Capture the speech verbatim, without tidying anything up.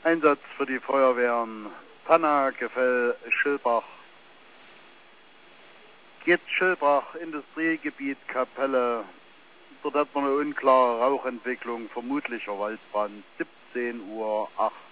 Einsatz für die Feuerwehren Panna, Gefell, Schilbach. Geht Schilbach, Industriegebiet, Kapelle. Dort hat man eine unklare Rauchentwicklung, vermutlicher Waldbrand, siebzehn Uhr acht.